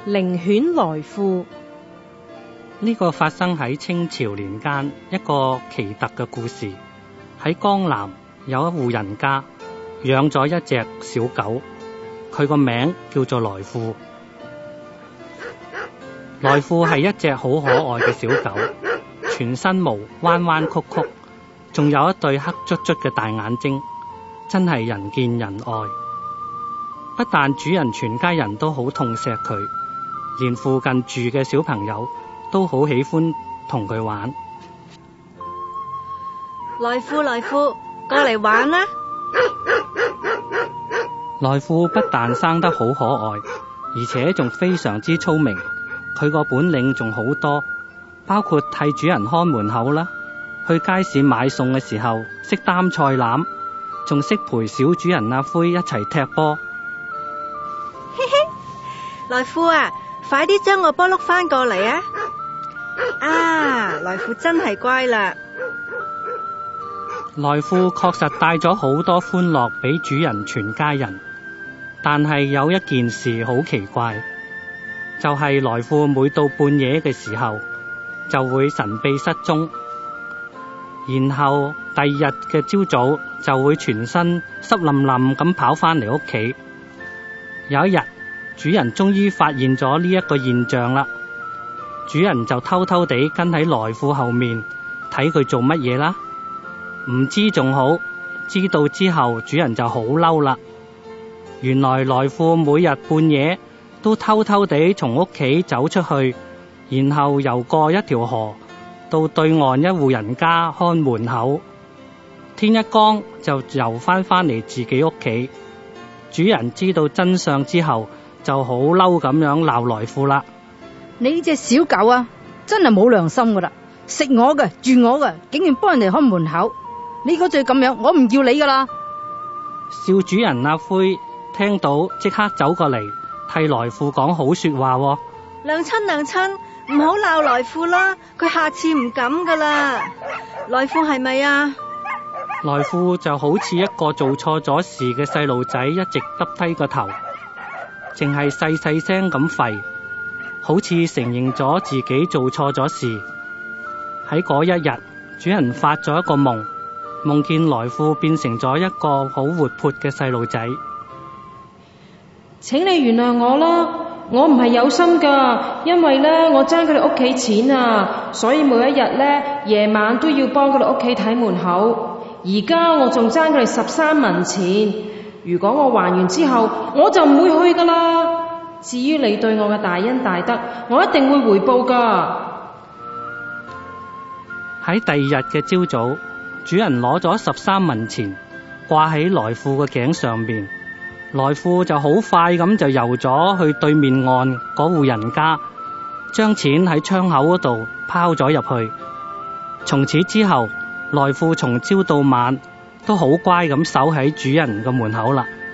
靈犬來富。 呢個發生喺清朝年間一個奇特嘅故事。喺江南有一戶人家養咗一隻小狗，佢個名叫做來富。來富係一隻好可愛嘅小狗，全身毛彎彎曲曲，仲有一對黑卒卒嘅大眼睛，真係人見人愛。不但主人全家人都好痛錫佢，連附近住嘅小朋友都好喜歡同佢玩。 來富，來富，過嚟玩啦！ 來富不但生得好可愛，而且仲非常之聰明。佢個本領仲好多，包括替主人看門口啦，去街市買餸嘅時候識擔菜籃，仲識陪小主人阿灰一齊踢波。 嘿嘿，來富啊，快啲將個波碌翻過嚟啊！啊，來富真係乖啦。 來富確實帶咗好多歡樂俾主人全家人，但係有一件事好奇怪，就係來富每到半夜嘅時候就會神秘失蹤，然後第二日嘅朝早就會全身濕淋淋咁跑翻嚟屋企。有一日，主人終於發現咗呢一個現象啦，主人就偷偷地跟喺來富後面睇佢做乜嘢啦。唔知仲好，知道之後主人就好嬲啦。原來來富每日半夜都偷偷地從屋企走出去，然後游過一條河到對岸一戶人家看門口，天一光就游翻嚟自己屋企。主人知道真相之後就好嬲咁樣鬧來富啦。 你呢隻小狗啊，真係冇良心噶啦，食我嘅住我嘅，竟然幫人哋看門口，你嗰隻咁樣，我唔要你噶啦！ 少主人阿灰聽到即刻走過嚟替來富講好說話。 娘親娘親，唔好鬧來富啦，佢下次唔敢噶啦。來富係咪啊？ 來富就好似一個做錯咗事嘅細路仔，一直耷低個頭，淨係細細聲咁吠，好似承認咗自己做錯咗事。喺嗰一日，主人發咗一個夢，夢見來富變成咗一個好活潑嘅細路仔。 請你原諒我啦，我唔係有心噶，因為咧我爭佢哋屋企錢啊，所以每一日咧夜晚都要幫佢哋屋企睇門口。而家我仲爭佢哋13文錢，如果我還完之後，我就唔會去噶啦。至於你對我嘅大恩大德，我一定會回報噶。 喺第二日嘅朝早，主人攞咗13文錢掛喺來富嘅頸上面，來富就好快咁就游咗去對面岸嗰戶人家，將錢喺窗口嗰度拋咗入去。從此之後，來富從朝到晚都好乖咁守喺主人嘅門口啦。